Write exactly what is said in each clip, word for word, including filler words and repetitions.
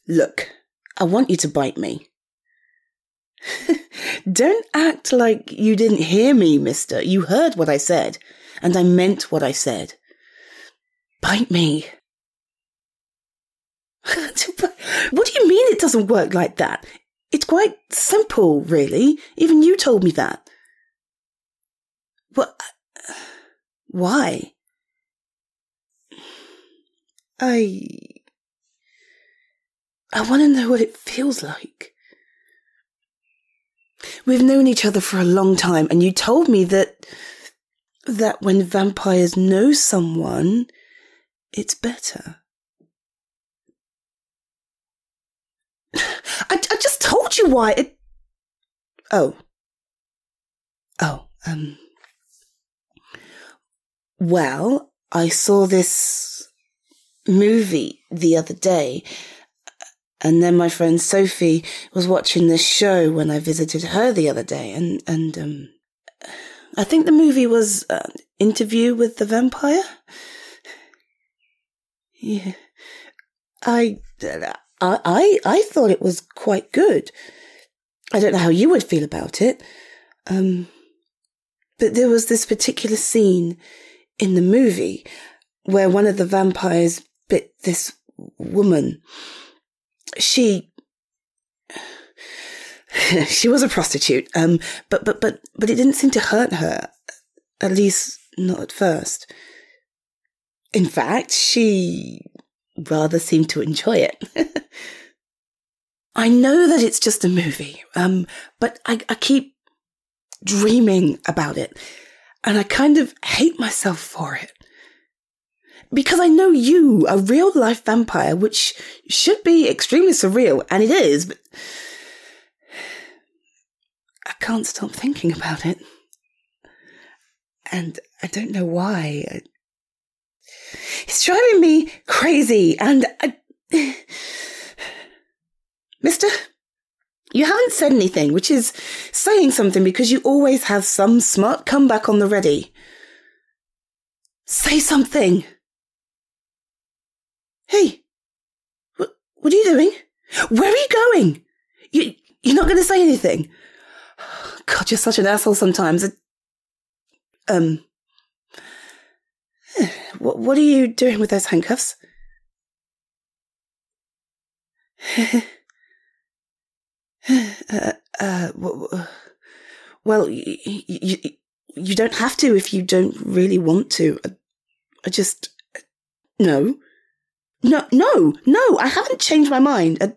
Look, I want you to bite me. Don't act like you didn't hear me, mister. You heard what I said, and I meant what I said. Bite me. What do you mean it doesn't work like that? It's quite simple, really. Even you told me that. What? Why? I... I want to know what it feels like. We've known each other for a long time, and you told me that... that when vampires know someone, it's better. I, I just told you why. It... Oh. Oh, um... Well, I saw this movie the other day, and then my friend Sophie was watching this show when I visited her the other day, and, and um, I think the movie was uh, Interview with the Vampire? Yeah. I, I, I thought it was quite good. I don't know how you would feel about it. Um, but there was this particular scene in the movie where one of the vampires bit this woman. She, she was a prostitute, um, but, but, but, but it didn't seem to hurt her, at least not at first. In fact, she rather seemed to enjoy it. I know that it's just a movie, um, but I, I keep dreaming about it, and I kind of hate myself for it. Because I know you, a real-life vampire, which should be extremely surreal, and it is, but I can't stop thinking about it. And I don't know why. It's driving me crazy, and I... Mister, you haven't said anything, which is saying something because you always have some smart comeback on the ready. Say something. Hey, what, what are you doing? Where are you going? You, you're not going to say anything? God, you're such an asshole sometimes. Um, what, what are you doing with those handcuffs? uh, uh, well, you, you, you don't have to if you don't really want to. I, I just... No. No, no, no, I haven't changed my mind. I,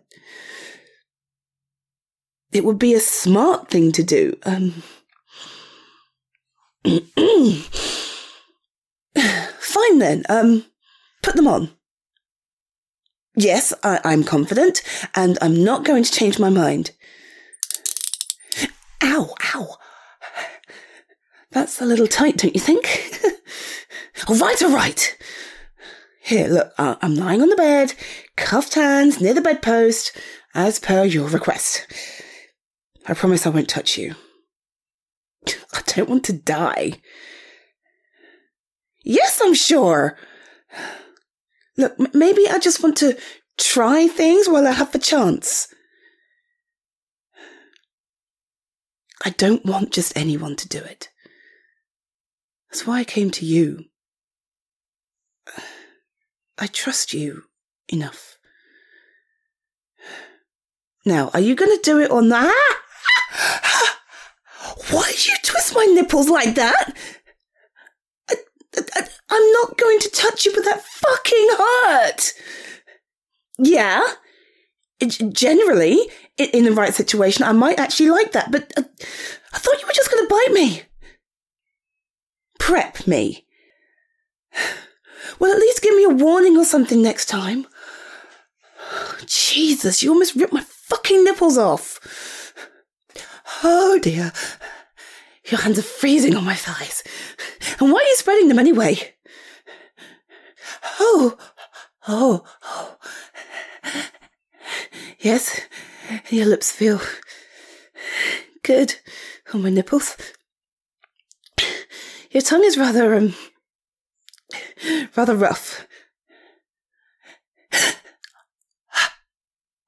it would be a smart thing to do. Um, fine then, um, put them on. Yes, I, I'm confident, and I'm not going to change my mind. Ow, ow. That's a little tight, don't you think? All right, all right. Here, look, uh, I'm lying on the bed, cuffed hands near the bedpost, as per your request. I promise I won't touch you. I don't want to die. Yes, I'm sure. Look, m- maybe I just want to try things while I have the chance. I don't want just anyone to do it. That's why I came to you. I trust you enough. Now, are you going to do it or not? Why did you twist my nipples like that? I, I, I'm not going to touch you, but that fucking hurt. Yeah, it, generally, in, in the right situation, I might actually like that, but uh, I thought you were just going to bite me. Prep me. Well, at least give me a warning or something next time. Jesus, you almost ripped my fucking nipples off. Oh dear. Your hands are freezing on my thighs. And why are you spreading them anyway? Oh, oh, oh. Yes, your lips feel good on my nipples. Your tongue is rather, um, rather rough.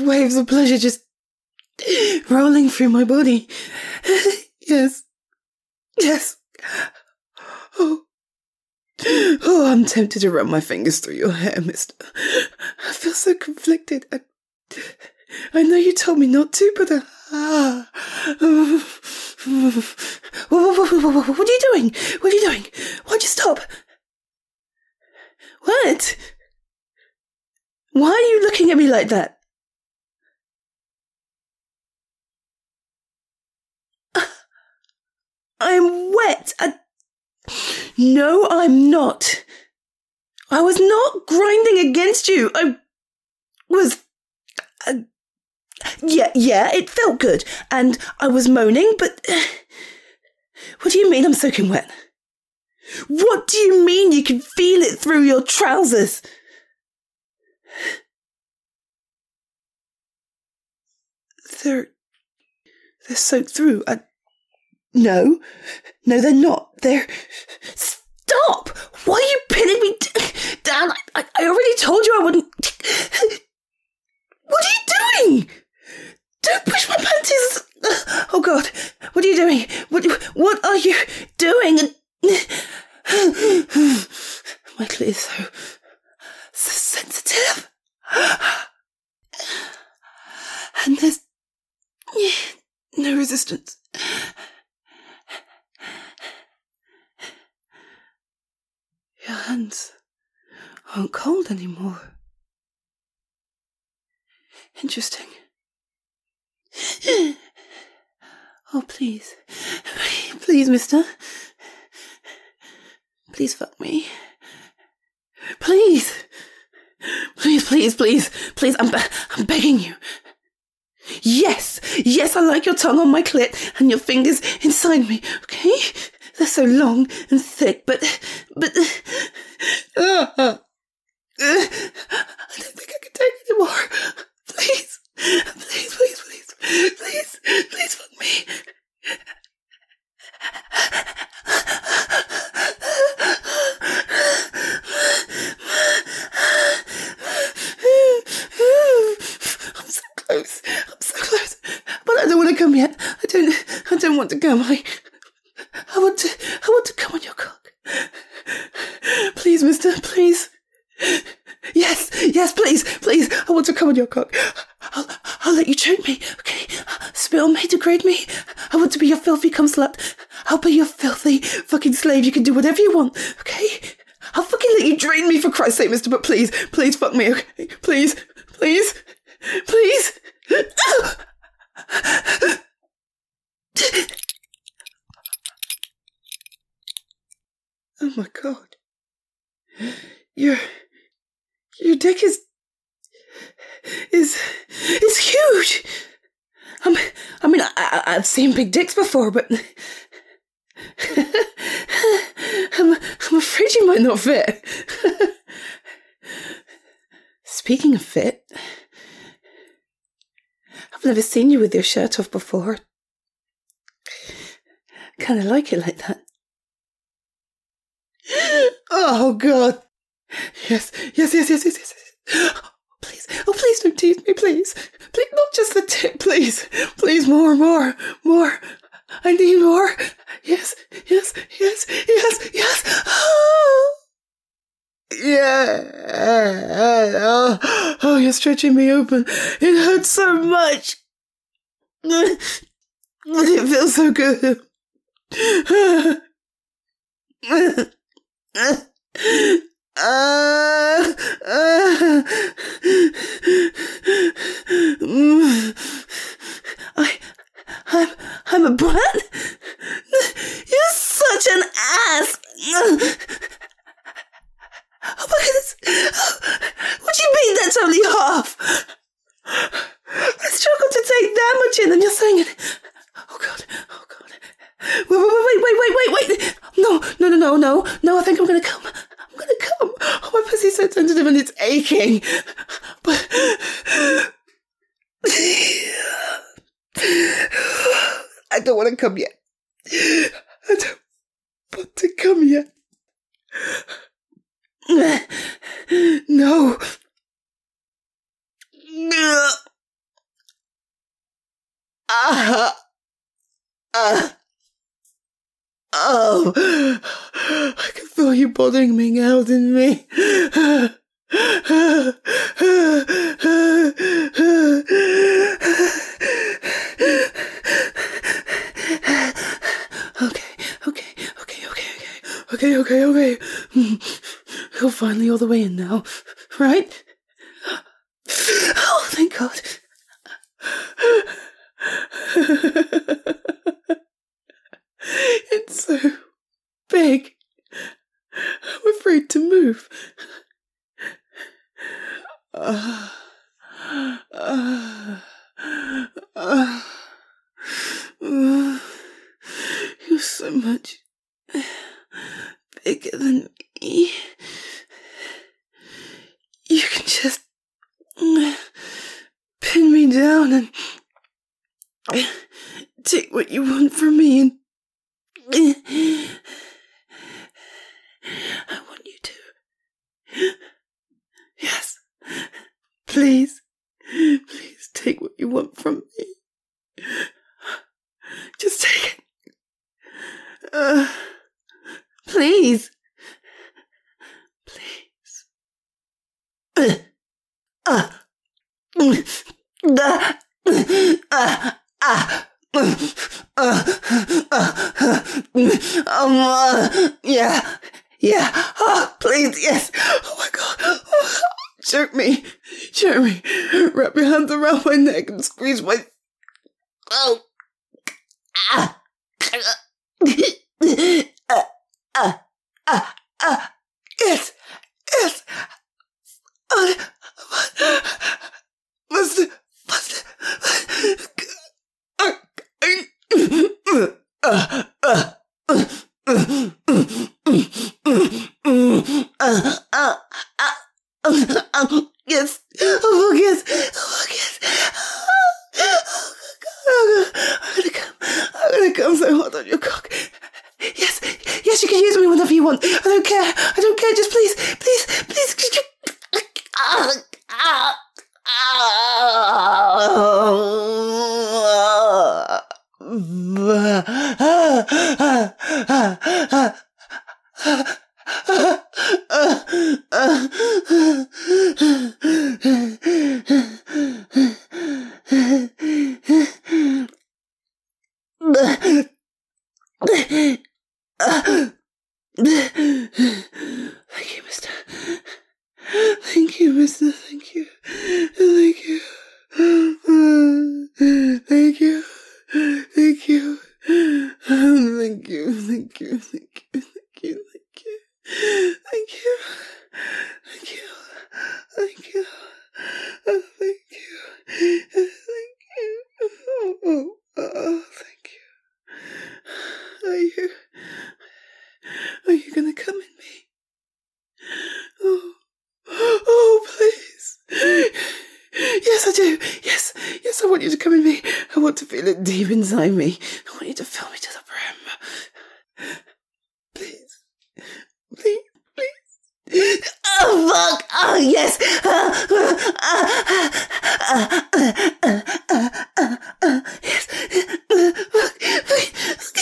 waves of pleasure just rolling through my body. Yes. Yes. Oh. Oh, I'm tempted to run my fingers through your hair, mister. I feel so conflicted. I, I know you told me not to, but... Uh, ah. What, what, what, what are you doing? What are you doing? Why'd you stop? What? Why are you looking at me like that? I'm wet. I... No, I'm not. I was not grinding against you. I was... Uh, yeah, yeah, it felt good. And I was moaning, but... Uh, what do you mean I'm soaking wet? What do you mean you can feel it through your trousers? They're... They're soaked through. I... No. No, they're not. They're... Stop! Why are you pinning me d- down? I, I already told you I wouldn't... What are you doing? Don't push my panties! Oh, God. What are you doing? What, what are you doing? My clit is so... so sensitive. And there's... no resistance. Your hands aren't cold anymore. Interesting. Oh, please. Please, mister. Please fuck me. Please. Please, please, please. Please, I'm, be- I'm begging you. Yes, yes, I like your tongue on my clit and your fingers inside me, okay? They're so long and thick, but, but, uh, uh, I don't think I can take it anymore. Please, please, please, please, please, please fuck me. I'm so close. I'm so close. But I don't want to come yet. I don't I don't want to come. I I want to I want to come on your cock. Please, mister, please. Yes, yes, please, please. I want to come on your cock. I'll I'll let you choke me, okay? Spit on me, degrade me. I want to be your filthy cum slut. I'll be your filthy fucking slave. You can do whatever you want, okay? I'll fucking let you drain me, for Christ's sake, mister, but please, please fuck me, okay? Please, please, please. Oh my God. Your, your dick is, is, is huge. I'm, I mean, I, I've seen big dicks before, but I'm, I'm afraid you might not fit. Speaking of fit, I've never seen you with your shirt off before. Kind of like it like that. Oh, God. Yes, yes, yes, yes, yes, yes. Oh, please, oh, please don't tease me, please. Please, not just the tip, please. Please, more, more, more. I need more. Yes, yes, yes, yes, yes. Oh. Yeah. Oh, oh, you're stretching me open. It hurts so much. But it feels so good. Uh, uh, I, I'm, I'm a brat? You're such an ass! Oh my goodness! What do you mean that's only half? I struggled to take that much in and you're saying it. Oh God, oh God. Wait, wait, wait, wait, wait, wait, wait! No, no, no, no, no, no, I think I'm gonna come. I'm gonna come. Oh, my pussy's so sensitive and it's aching. But... I don't want to come yet. I don't want to come yet. No. Ah! Ah! Oh! I can feel you bothering me now, didn't me? Okay, okay, okay, okay, okay, okay, okay, okay. You're finally all the way in now, right? Oh, thank God. It's so big. I'm afraid to move. Uh, uh, uh, uh, you're so much bigger than me. You can just pin me down and take what you want from me, and I want you to. Yes. Please. Please take what you want from me. Just take it. Uh, please. Please. Uh, uh, uh, uh, uh, uh. Uh, uh, uh, um, uh, yeah, yeah, oh, please, yes, oh my God, oh, choke me, choke me, wrap your hands around my neck and squeeze my, oh, ah, uh, uh, uh, uh, uh, yes, yes, uh, must, must, uh, uh, uh, uh, yes, oh yes, oh yes, I'm gonna come, I'm gonna come so hard on your cock. Yes, yes, you can use me whenever you want. I don't care, I don't care. Just please, please, please. Ah, ah, Thank you, mister. Thank you, mister. Thank you. Thank you. Thank you. Thank you. Thank you. Thank you. Thank you. Thank you. Thank you. Thank you. Thank you. Thank you. Oh, thank you. Thank you. Oh, oh, thank you. Are you... Are you gonna come in me? Oh. Oh, please. Yes, I do. Yes, yes, I want you to come in me. I want to feel it deep inside me. I want you to fill me to the brim. Please. Please, please. Oh, fuck. Oh, yes. Uh, uh, uh, uh, uh, uh, uh, uh, yes. Uh, fuck. Please.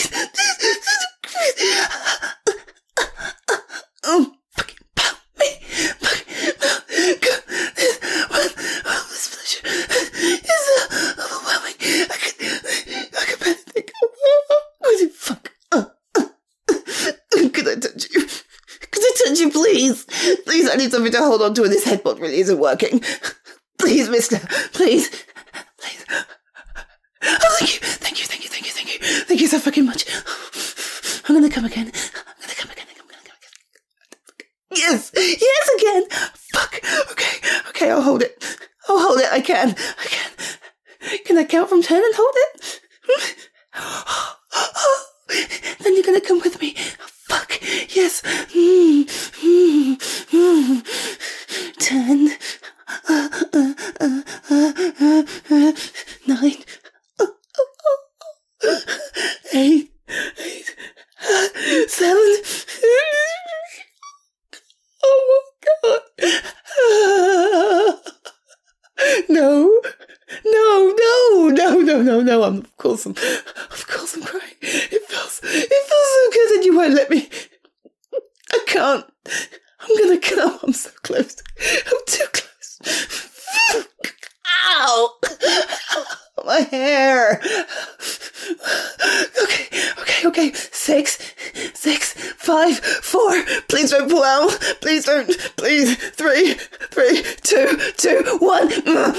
Oh, fucking pound me. Fucking pound. God, this one, oh, this pleasure is uh, overwhelming. I could, I could barely think. Oh, fuck. Uh, uh, uh, could I touch you? Could I touch you, please? Please, I need something to hold on to, and this headboard really isn't working. Please, mister. Please. Please. Oh, thank you. Thank you, thank you, thank you, thank you. Thank you so fucking much. I'm gonna come again. I'm gonna come again. I'm gonna come again. Yes. Yes, again. Fuck. Okay. Okay, I'll hold it. I'll hold it. I can. I can. Can I count from ten and hold it? Then you're gonna come with me. Fuck. Yes. Mm, mm, mm. Ten. Uh, uh, uh, uh, uh, uh, nine. Uh, uh, uh, eight. Eight. Uh, seven. Oh my God. Uh, no. No, no, no, no, no, no. I'm fine, let me... I can't. I'm gonna come. I'm so close. I'm too close. Ow! My hair. Okay, okay, okay. Six, six, five, four. Please don't pull out. Please don't. Please. Three, three, two, two, one.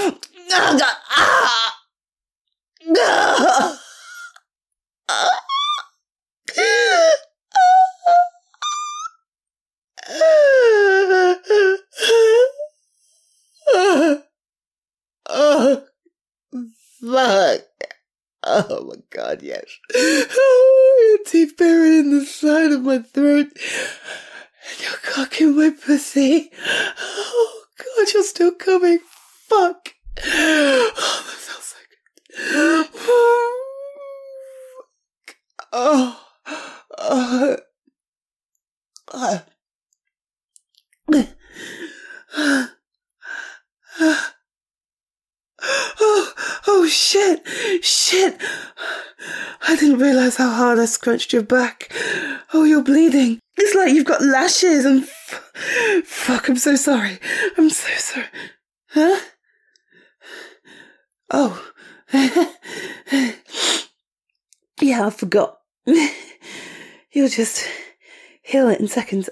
Ah! Oh, fuck. Oh my god, yes. Oh, your teeth buried in the side of my throat. And your cock in my pussy. Oh god, you're still coming. Fuck. Oh, that feels so good. Oh. Oh. Oh. Oh, oh shit, shit. I didn't realise how hard I scrunched your back. Oh, you're bleeding. It's like you've got lashes and... F- fuck, I'm so sorry. I'm so sorry. Huh? Oh. Yeah, I forgot. You'll just heal it in seconds.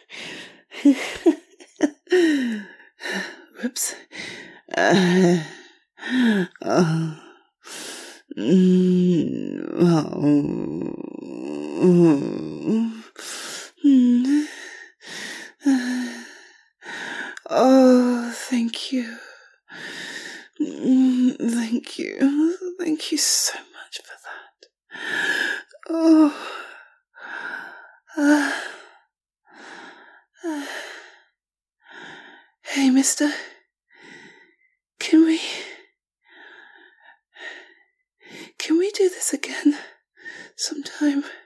Whoops. Uh, oh. Mm, oh. Oh, thank you. Thank you. Thank you so much for that. Oh. Uh, uh. Hey, mister. Can we... Can we do this again sometime?